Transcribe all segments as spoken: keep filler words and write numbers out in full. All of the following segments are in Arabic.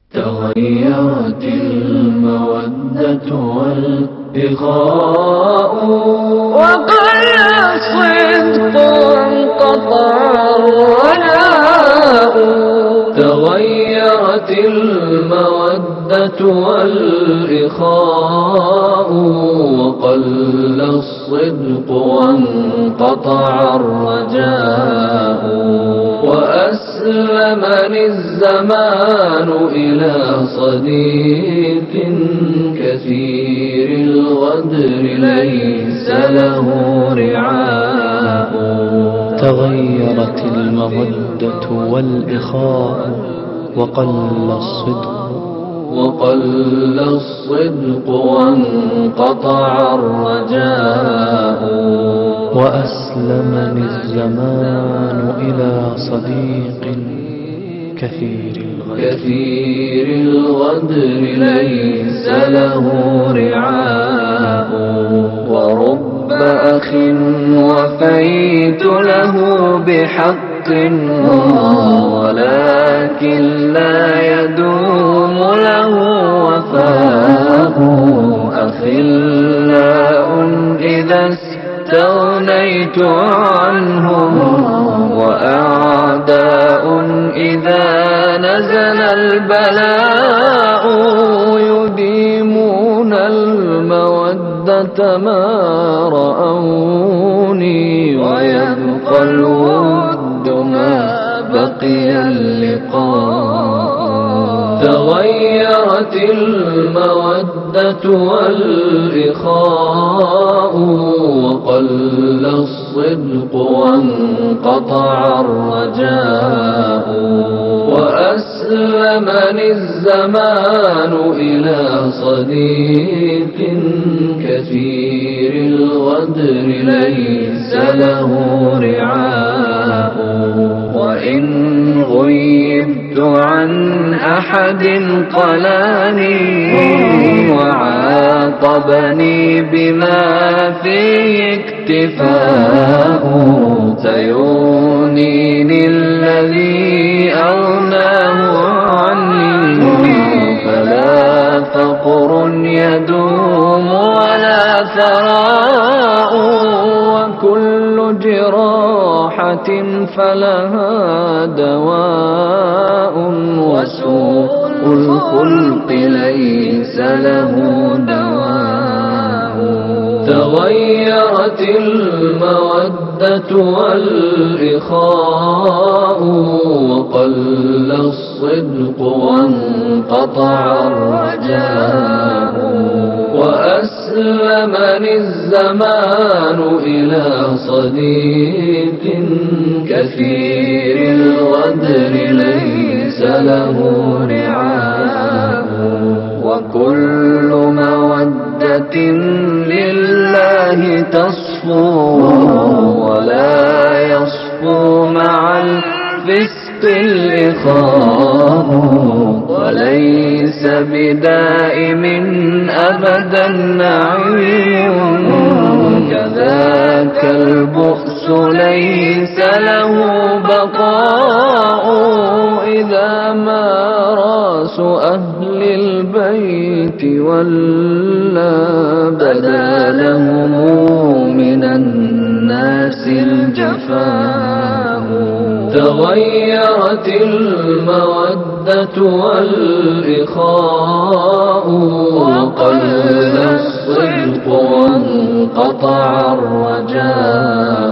تغيرت المودة والإخاء وقل الصدق وانقطع الرجاء. تغيرت المودة والإخاء وقل الصدق وانقطع الرجاء. وأسلمني الزمان إلى صديق كثير الغدر ليس له رعاء. تغيرت المودة والإخاء وقل الصدق وقل الصدق وانقطع الرجاء. وأسلمني الزمان إلى صديق كثير الغدر كثير الغدر ليس له رعاء. ورب أخ وفيت له بحق ولكن لا يدوم له وفاء. أخلاء إذا استغنيت عنهم وأعداء إذا نزل البلاء. يديمون المودة ما رأوني ويبقى الود ما بقي اللقاء. تغيرت المودة والإخاء وقل الصدق وانقطع الرجاء. وأسلمني الزمان إلى صديق كثير الغدر ليس له رعاء. وإن غيبت عن أحد قلاني وعاقبني بما فيه اكتفاء. سيغنيني الذي أغناه عني فلا فقر يدوم ولا ثراء. وكل جراحة فلها دواء وسوء الخلق ليس له دواء. تغيرت المودة والإخاء وقل الصدق وانقطع الرجاء. وأسلمني الزمان إلى صديق كثير الغدر ليس له رعاء. وكل مودة لله تصفو ولا يصفو مع الفسق الإخاء. وليس بدائم أبدا نعيم كذاك البؤس ليس له بقاء. إذا ما راس أهل البيت ولا بدا لهم من الناس الجفاء. تغيرت المودة والإخاء وقل الصدق وانقطع الرجاء.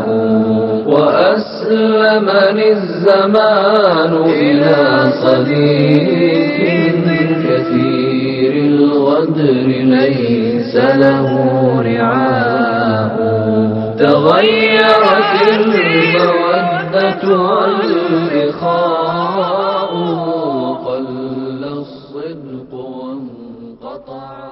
وأسلمني الزمان إلى صديق كثير الغدر ليس له رعاء. تغيرت المودة والإخاء وقل الصدق وانقطع